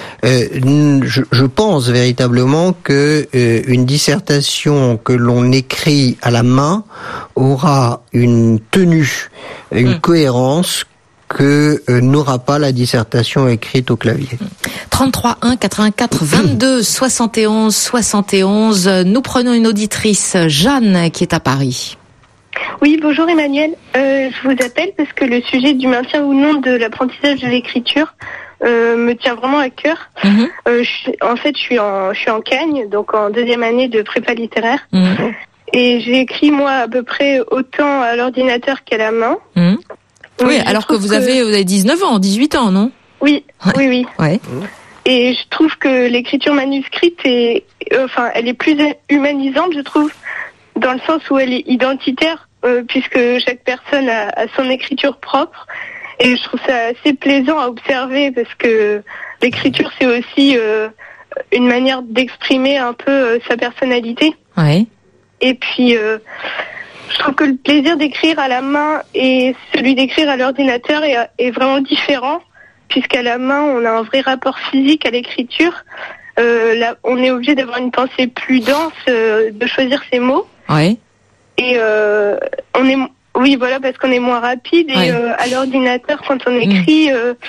euh, je, je pense véritablement que euh, une dissertation que l'on écrit à la main aura une tenue, une mmh. cohérence que euh, n'aura pas la dissertation écrite au clavier. trente-trois un quatre-vingt-quatre vingt-deux soixante et onze soixante et onze. Nous prenons une auditrice, Jeanne, qui est à Paris. Oui, bonjour Emmanuel. Euh, je vous appelle parce que le sujet du maintien ou non de l'apprentissage de l'écriture euh, me tient vraiment à cœur. Mmh. Euh, je, en fait, je suis en, je suis en Cagne, donc en deuxième année de prépa littéraire. Mmh. Et j'ai écrit, moi, à peu près autant à l'ordinateur qu'à la main. Mmh. Oui, oui alors que vous, que avez, vous avez dix-neuf ans, dix-huit ans, non? Oui, ouais. oui, oui. Ouais. Et je trouve que l'écriture manuscrite est, euh, enfin, elle est plus humanisante, je trouve, dans le sens où elle est identitaire, euh, puisque chaque personne a, a son écriture propre. Et je trouve ça assez plaisant à observer, parce que l'écriture, c'est aussi euh, une manière d'exprimer un peu euh, sa personnalité. Ouais. Et puis... Euh, Je trouve que le plaisir d'écrire à la main et celui d'écrire à l'ordinateur est, est vraiment différent, puisqu'à la main, on a un vrai rapport physique à l'écriture. Euh, là, on est obligé d'avoir une pensée plus dense, euh, de choisir ses mots. Oui. Et euh, on est, oui, voilà, parce qu'on est moins rapide. Et ouais. euh, à l'ordinateur, quand on écrit, euh,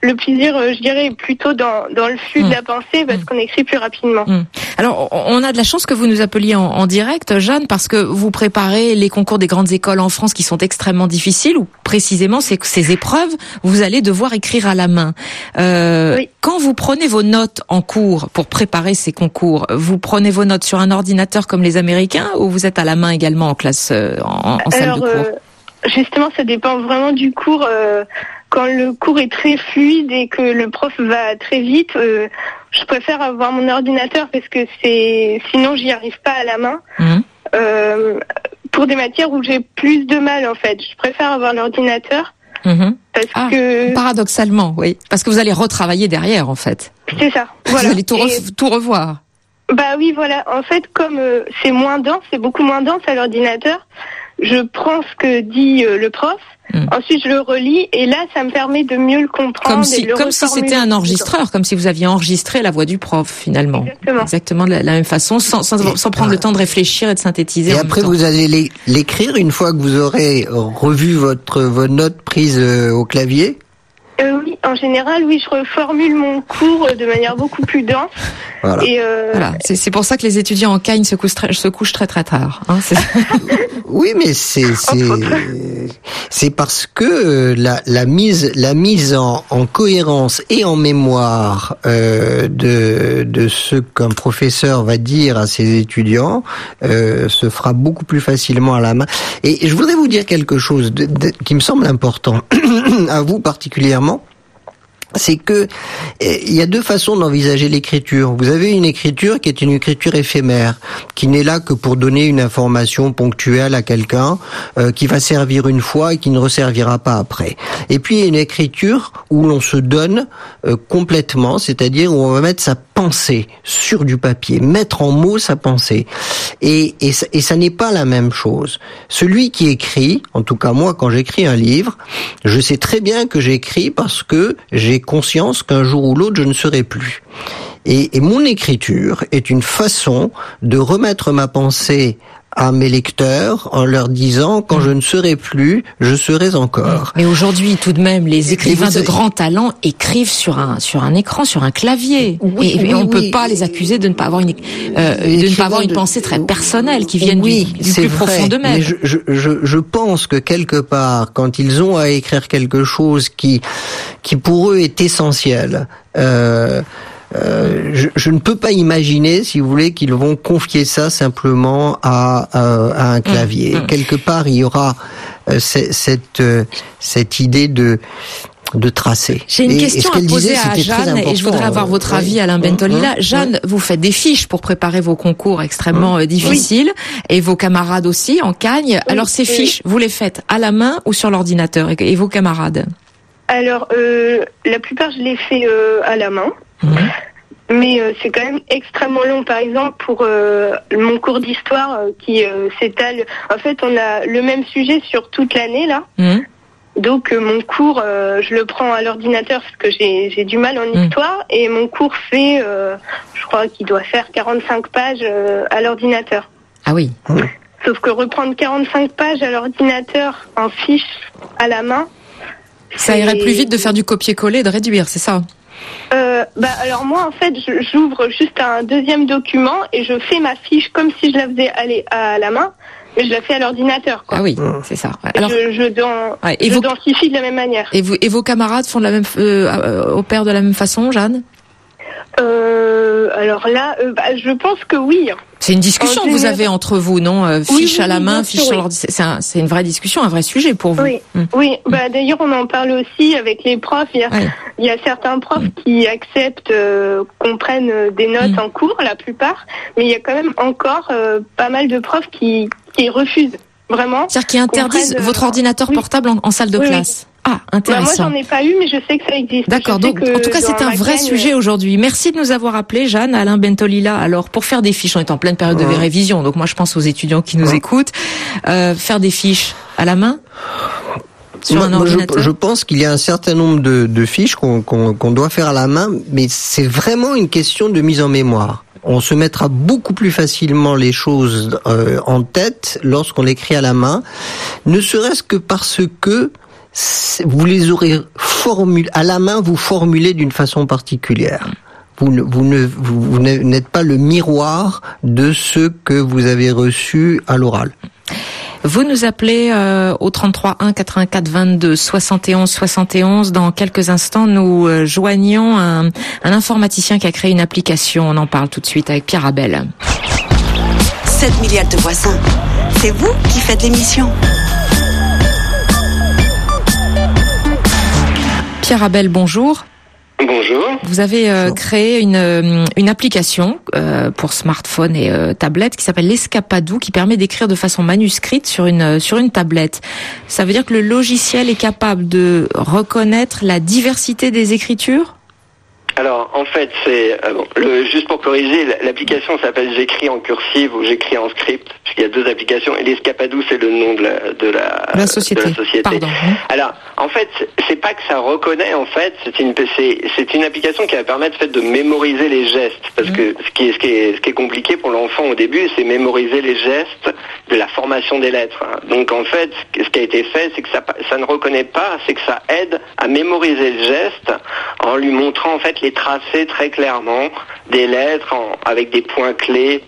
le plaisir, euh, je dirais, est plutôt dans, dans le flux mmh. de la pensée, parce mmh. qu'on écrit plus rapidement. Mmh. Alors, on a de la chance que vous nous appeliez en, en direct, Jeanne, parce que vous préparez les concours des grandes écoles en France qui sont extrêmement difficiles, ou précisément c'est que ces épreuves, vous allez devoir écrire à la main. Euh, oui. Quand vous prenez vos notes en cours pour préparer ces concours, vous prenez vos notes sur un ordinateur comme les Américains, ou vous êtes à la main également en classe, euh, en, en salle Alors, de cours? euh, justement, ça dépend vraiment du cours. Euh, quand le cours est très fluide et que le prof va très vite, euh, je préfère avoir mon ordinateur parce que c'est, sinon j'y arrive pas à la main. Mmh. Euh, pour des matières où j'ai plus de mal, en fait, je préfère avoir l'ordinateur. Mmh. Parce ah, que paradoxalement, oui, parce que vous allez retravailler derrière, en fait. C'est ça. Voilà. Vous allez tout, re- et... tout revoir. Bah oui, voilà. En fait, comme euh, c'est moins dense, c'est beaucoup moins dense à l'ordinateur, je prends ce que dit euh, le prof, mmh. ensuite je le relis, et là, ça me permet de mieux le comprendre. Comme si, et de le comme si c'était un enregistreur, comme si vous aviez enregistré la voix du prof, finalement. Exactement. Exactement de la, la même façon, sans, sans, sans prendre le temps de réfléchir et de synthétiser. Et en après, même temps. vous allez l'écrire une fois que vous aurez revu votre, vos notes prises au clavier? Euh, oui, en général, oui, je reformule mon cours de manière beaucoup plus dense. Voilà. Et euh... voilà. C'est, c'est pour ça que les étudiants en Cagne se couchent très, se couchent très très tard. Hein, c'est... oui, mais c'est c'est c'est parce que la la mise la mise en, en cohérence et en mémoire euh, de de ce qu'un professeur va dire à ses étudiants euh, se fera beaucoup plus facilement à la main. Et je voudrais vous dire quelque chose de, de, qui me semble important à vous particulièrement. C'est que il y a deux façons d'envisager l'écriture. Vous avez une écriture qui est une écriture éphémère, qui n'est là que pour donner une information ponctuelle à quelqu'un, euh, qui va servir une fois et qui ne resservira pas après. Et puis il y a une écriture où l'on se donne euh, complètement, c'est-à-dire où on va mettre sa pensée sur du papier, mettre en mots sa pensée. Et, et, et ça n'est pas la même chose. Celui qui écrit, en tout cas moi quand j'écris un livre, je sais très bien que j'écris parce que j'ai conscience qu'un jour ou l'autre, je ne serai plus. Et, et mon écriture est une façon de remettre ma pensée à mes lecteurs en leur disant quand je ne serai plus, je serai encore. Mais aujourd'hui, tout de même, les écrivains de grand talent écrivent sur un sur un écran, sur un clavier, oui, et, oui, et on ne oui. peut pas les accuser de ne pas avoir une euh, de ne pas avoir une pensée très personnelle qui vienne oui, du, du plus vrai, profond d'eux-mêmes. Mais je, je, je, je pense que quelque part, quand ils ont à écrire quelque chose qui qui pour eux est essentiel. Euh, Euh, je, je ne peux pas imaginer, si vous voulez, qu'ils vont confier ça simplement à, à, à un clavier. Mmh, mmh. Quelque part, il y aura euh, c- cette euh, cette idée de de tracer. J'ai une et, question et à poser disait, à Jeanne, et je voudrais avoir votre euh, avis, oui. Alain Bentolila. Mmh, Jeanne, mmh. vous faites des fiches pour préparer vos concours extrêmement mmh. difficiles, oui. et vos camarades aussi en Cagne. Oui, Alors ces oui. fiches, vous les faites à la main ou sur l'ordinateur, et, et vos camarades? Alors, euh, la plupart, je les fais euh, à la main. Mmh. Mais euh, c'est quand même extrêmement long. Par exemple, pour euh, mon cours d'histoire euh, qui euh, s'étale... En fait, on a le même sujet sur toute l'année, là. Mmh. Donc, euh, mon cours, euh, je le prends à l'ordinateur parce que j'ai, j'ai du mal en mmh. histoire. Et mon cours fait, euh, je crois qu'il doit faire quarante-cinq pages euh, à l'ordinateur. Ah oui. Mmh. Sauf que reprendre quarante-cinq pages à l'ordinateur en fiche à la main... Ça c'est... irait plus vite de faire du copier-coller et de réduire, c'est ça? Euh, bah alors moi en fait je, j'ouvre juste un deuxième document et je fais ma fiche comme si je la faisais aller à la main, mais je la fais à l'ordinateur, quoi. Ah oui, c'est ça. Alors je, je, dans, ouais, je vos... densifie de la même manière. Et vous et vos camarades font de la même euh, opèrent de la même façon, Jeanne? Euh, alors là, euh, bah, je pense que oui. C'est une discussion que vous avez entre vous, non? euh, Fiche oui, oui, à la main, fiche sur l'ordi. C'est, un, c'est une vraie discussion, un vrai sujet pour vous. Oui, mmh. oui. Bah, d'ailleurs, on en parle aussi avec les profs. Il y a, ouais. il y a certains profs mmh. qui acceptent euh, qu'on prenne des notes mmh. en cours, la plupart. Mais il y a quand même encore euh, pas mal de profs qui, qui refusent, vraiment. C'est-à-dire qui interdisent prenne, votre ordinateur oui. portable en, en salle de oui, classe. Oui. Ah, intéressant. Bah moi, j'en ai pas eu, mais je sais que ça existe. D'accord. Donc, en tout cas, c'est un vrai sujet aujourd'hui. Merci de nous avoir appelé, Jeanne. Alain Bentolila. Alors, pour faire des fiches, on est en pleine période de révision. Donc, moi, je pense aux étudiants qui nous écoutent. Euh, faire des fiches à la main? Sur un moi, ordinateur. Je, je pense qu'il y a un certain nombre de, de fiches qu'on, qu'on, qu'on doit faire à la main, mais c'est vraiment une question de mise en mémoire. On se mettra beaucoup plus facilement les choses euh, en tête lorsqu'on l'écrit à la main, ne serait-ce que parce que vous les aurez formulés, à la main, vous formulez d'une façon particulière. Vous, ne, vous, ne, vous n'êtes pas le miroir de ce que vous avez reçu à l'oral. Vous nous appelez euh, au trente-trois un quatre-vingt-quatre vingt-deux soixante et onze soixante et onze. Dans quelques instants, nous euh, joignons un, un informaticien qui a créé une application. On en parle tout de suite avec Pierre Abel. sept milliards de voisins. C'est vous qui faites l'émission. Pierre Abel, bonjour. Bonjour. Vous avez euh, créé une une application euh, pour smartphone et euh, tablette qui s'appelle l'Escapadou, qui permet d'écrire de façon manuscrite sur une sur une tablette. Ça veut dire que le logiciel est capable de reconnaître la diversité des écritures ? Alors, en fait, c'est euh, bon, le, juste pour corriger, l'application s'appelle J'écris en cursive ou J'écris en script, puisqu'il y a deux applications. Et l'Escapadou, c'est le nom de la de la, la société. De la société. Pardon. Alors, en fait, c'est pas que ça reconnaît. En fait, c'est une c'est c'est une application qui va permettre en fait de mémoriser les gestes, parce mmh. que ce qui est ce qui est ce qui est compliqué pour l'enfant au début, c'est mémoriser les gestes de la formation des lettres. Donc, en fait, ce qui a été fait, c'est que ça ça ne reconnaît pas, c'est que ça aide à mémoriser le geste en lui montrant en fait les tracer très clairement des lettres en, avec des points clés.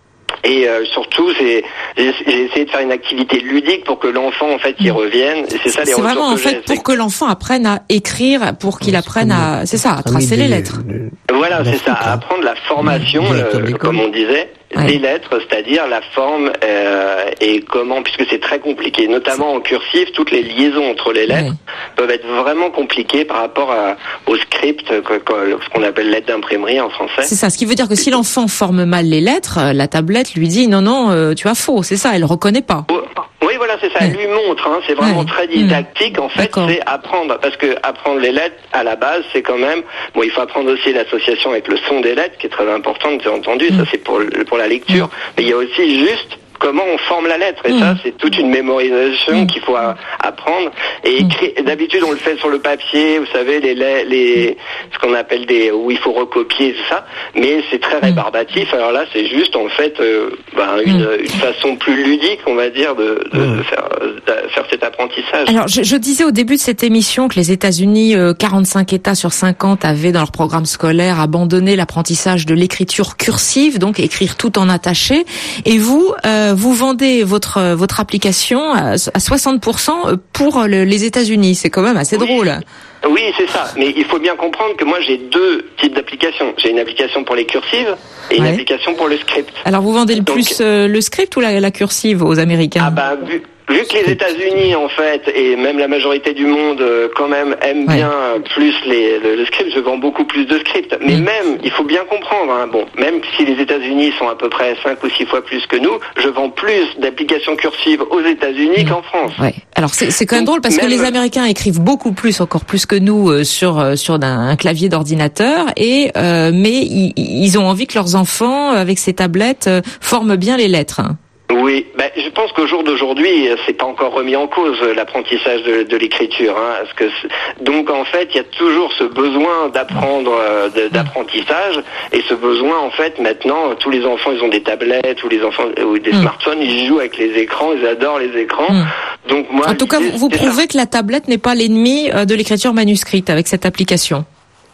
Et euh, surtout, c'est, j'ai, j'ai essayé de faire une activité ludique pour que l'enfant en fait y revienne. Et c'est ça les c'est retours vraiment en que fait j'ai. pour que l'enfant apprenne à écrire, pour qu'il apprenne à, c'est ça, à tracer les lettres. Voilà, c'est ça, à apprendre la formation, le, comme on disait. Ouais. Des lettres, c'est-à-dire la forme euh, et comment, puisque c'est très compliqué, notamment en cursif, toutes les liaisons entre les lettres ouais. peuvent être vraiment compliquées par rapport à, au script, que, que, ce qu'on appelle lettre d'imprimerie en français. C'est ça, ce qui veut dire que si l'enfant forme mal les lettres, la tablette lui dit non, non, euh, tu as faux, c'est ça, elle reconnaît pas. Oui, voilà, c'est ça, elle lui montre, hein, c'est vraiment ouais. très didactique, en fait, D'accord. c'est apprendre, parce que apprendre les lettres, à la base, c'est quand même, bon, il faut apprendre aussi l'association avec le son des lettres, qui est très importante, bien entendu, mm. ça c'est pour, pour la lecture, mm. mais il y a aussi juste comment on forme la lettre, et mmh. ça c'est toute une mémorisation mmh. qu'il faut a, apprendre, et écrire, d'habitude on le fait sur le papier, vous savez, les, les, les ce qu'on appelle des, où il faut recopier tout ça, mais c'est très rébarbatif, alors là c'est juste en fait euh, ben, une, mmh. une façon plus ludique, on va dire, de, de, mmh. de, faire, de faire cet apprentissage. Alors je, je disais au début de cette émission que les États-Unis, euh, quarante-cinq États sur cinquante avaient dans leur programme scolaire abandonné l'apprentissage de l'écriture cursive, donc écrire tout en attaché, et vous, euh, vous vendez votre votre application à soixante pour cent pour le, les États-Unis. C'est quand même assez oui. drôle. Oui, c'est ça. Mais il faut bien comprendre que moi, j'ai deux types d'applications. J'ai une application pour les cursives et une ouais. application pour le script. Alors, vous vendez le Donc, plus euh, le script ou la, la cursive aux Américains? Ah bah, vu, vu que les États-Unis, en fait, et même la majorité du monde, euh, quand même, aiment ouais. bien plus les, le, le script, je vends beaucoup plus de script. Mais mmh. même, il faut bien comprendre, hein, bon, même si les États-Unis sont à peu près cinq ou six fois plus que nous, je vends plus d'applications cursives aux États-Unis mmh. qu'en France. Ouais. Alors, c'est, c'est quand même Donc, drôle parce même... que les Américains écrivent beaucoup plus, encore plus que nous, euh, sur euh, sur un, un clavier d'ordinateur, et euh, mais ils, ils ont envie que leurs enfants, avec ces tablettes, euh, forment bien les lettres. Hein. Oui, ben, je pense qu'au jour d'aujourd'hui, c'est pas encore remis en cause l'apprentissage de, de l'écriture. Hein, parce que donc en fait, il y a toujours ce besoin d'apprendre, de, d'apprentissage, et ce besoin en fait maintenant, tous les enfants ils ont des tablettes ou les enfants ou des mmh. smartphones, ils jouent avec les écrans, ils adorent les écrans. Mmh. Donc moi, en tout cas, vous, vous prouvez ça. que la tablette n'est pas l'ennemi de l'écriture manuscrite avec cette application.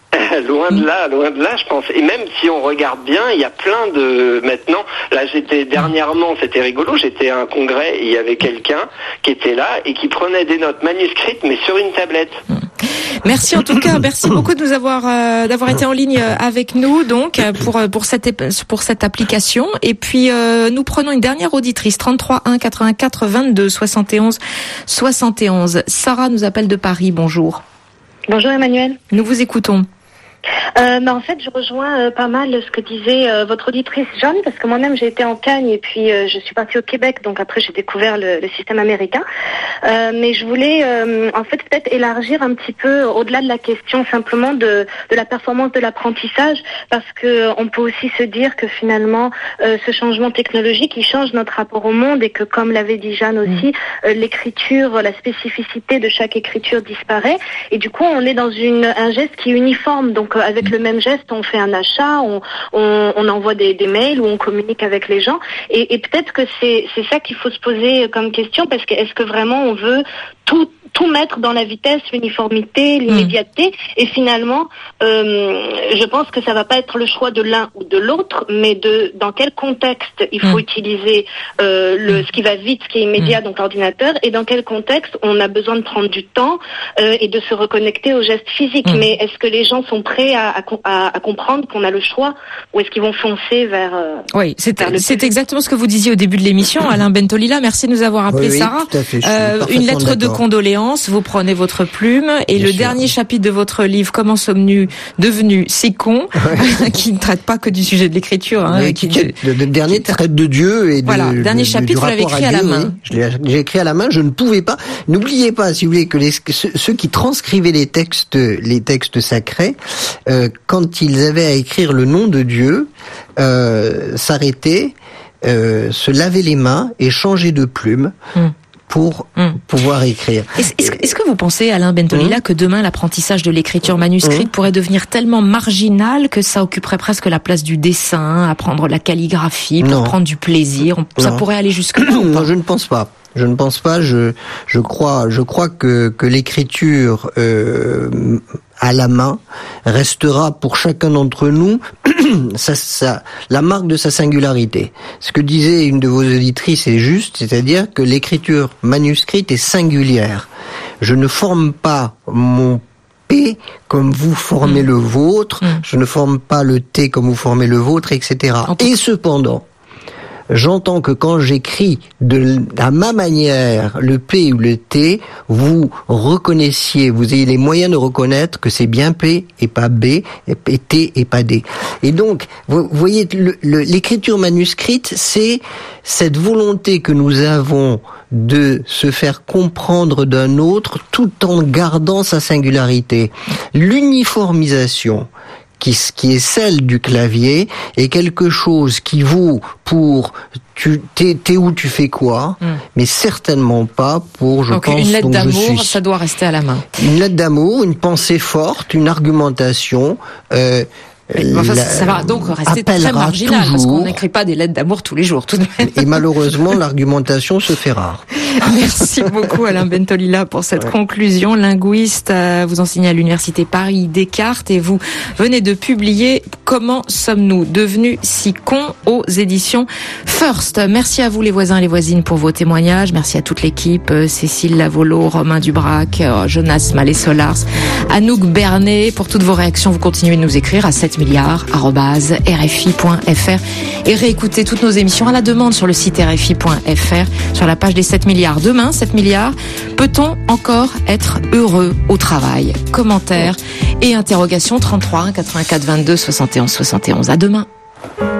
Loin de là, loin de là, je pense. Et même si on regarde bien, il y a plein de... Maintenant, là, j'étais dernièrement, c'était rigolo, j'étais à un congrès et il y avait quelqu'un qui était là et qui prenait des notes manuscrites, mais sur une tablette. Merci en tout cas, merci beaucoup de nous avoir euh, d'avoir été en ligne avec nous donc pour pour cette pour cette application. Et puis euh, nous prenons une dernière auditrice, trente-trois un quatre-vingt-quatre vingt-deux soixante et onze soixante et onze. Sarah nous appelle de Paris. Bonjour. Bonjour Emmanuel. Nous vous écoutons. Euh, bah en fait, je rejoins euh, pas mal ce que disait euh, votre auditrice Jeanne, parce que moi-même j'ai été en Cagne et puis euh, je suis partie au Québec, donc après j'ai découvert le, le système américain. Euh, mais je voulais euh, en fait peut-être élargir un petit peu au-delà de la question simplement de, de la performance de l'apprentissage, parce que on peut aussi se dire que finalement euh, ce changement technologique il change notre rapport au monde et que, comme l'avait dit Jeanne aussi, euh, l'écriture, la spécificité de chaque écriture disparaît et du coup on est dans une un geste qui est uniforme. Donc avec le même geste, on fait un achat, on, on, on envoie des, des mails ou on communique avec les gens. Et, et peut-être que c'est, c'est ça qu'il faut se poser comme question, parce que est-ce que vraiment on veut tout tout mettre dans la vitesse, l'uniformité, l'immédiateté, mmh. et finalement, euh, je pense que ça va pas être le choix de l'un ou de l'autre, mais de dans quel contexte il faut mmh. utiliser euh, le ce qui va vite, ce qui est immédiat, mmh. donc l'ordinateur, et dans quel contexte on a besoin de prendre du temps euh, et de se reconnecter aux gestes physiques. Mmh. Mais est-ce que les gens sont prêts à, à, à comprendre qu'on a le choix, ou est-ce qu'ils vont foncer vers euh, Oui, c'est vers le c'est exactement ce que vous disiez au début de l'émission, Alain Bentolila. Merci de nous avoir appelé, oui, Sarah. Oui, tout à fait. Euh, une lettre d'accord. de condoléances. Vous prenez votre plume et Bien le sûr. dernier chapitre de votre livre, Comment sommes-nous devenus si cons, ouais. qui ne traite pas que du sujet de l'écriture. Hein, oui, qui, qui, le, le dernier qui, traite de Dieu et de, voilà, de, dernier de, chapitre, vous l'avez écrit à, à la main. Oui. Je l'ai, j'ai écrit à la main. Je ne pouvais pas. N'oubliez pas, si vous voulez, que les, ceux, ceux qui transcrivaient les textes, les textes sacrés, euh, quand ils avaient à écrire le nom de Dieu, euh, s'arrêtaient, euh, se lavaient les mains et changer de plume. Hum. pour mmh. pouvoir écrire. Est-ce, est-ce, est-ce que vous pensez, Alain Bentolila, mmh. que demain l'apprentissage de l'écriture manuscrite mmh. pourrait devenir tellement marginal que ça occuperait presque la place du dessin, apprendre la calligraphie pour non. prendre du plaisir? Ça non. pourrait aller jusque-là ou pas? Non, je ne pense pas. Je ne pense pas. Je, je crois, je crois que que l'écriture euh, à la main restera pour chacun d'entre nous ça, ça, la marque de sa singularité. Ce que disait une de vos auditrices est juste, c'est-à-dire que l'écriture manuscrite est singulière. Je ne forme pas mon P comme vous formez mmh. le vôtre, mmh. je ne forme pas le T comme vous formez le vôtre, et cetera. Et cependant, j'entends que quand j'écris de à ma manière le P ou le T, vous reconnaissiez, vous ayez les moyens de reconnaître que c'est bien P et pas B, et T et pas D. Et donc, vous voyez, le, le, l'écriture manuscrite, c'est cette volonté que nous avons de se faire comprendre d'un autre tout en gardant sa singularité. L'uniformisation, qui, qui est celle du clavier, est quelque chose qui vaut pour tu t'es, t'es où, tu fais quoi, mm. mais certainement pas pour je donc, pense une lettre donc d'amour, je suis... ça doit rester à la main. Une lettre d'amour, une pensée forte, une argumentation. Euh, Enfin, la, ça va donc rester très marginal toujours, parce qu'on n'écrit pas des lettres d'amour tous les jours tout de même. Et malheureusement, l'argumentation se fait rare. Merci beaucoup Alain Bentolila pour cette ouais. conclusion. Linguiste, vous enseignez à l'université Paris Descartes et vous venez de publier Comment sommes-nous devenus si cons aux éditions First. Merci à vous les voisins et les voisines pour vos témoignages. Merci à toute l'équipe, Cécile Lavolo, Romain Dubrac, Jonas Mallet-Solars, Anouk Bernet. Pour toutes vos réactions, vous continuez de nous écrire à sept milliards arobase r f i point f r et réécoutez toutes nos émissions à la demande sur le site r f i point f r sur la page des sept milliards. Demain, sept milliards, peut-on encore être heureux au travail? Commentaires et interrogations trente-trois un quatre-vingt-quatre vingt-deux soixante et onze soixante et onze. À demain.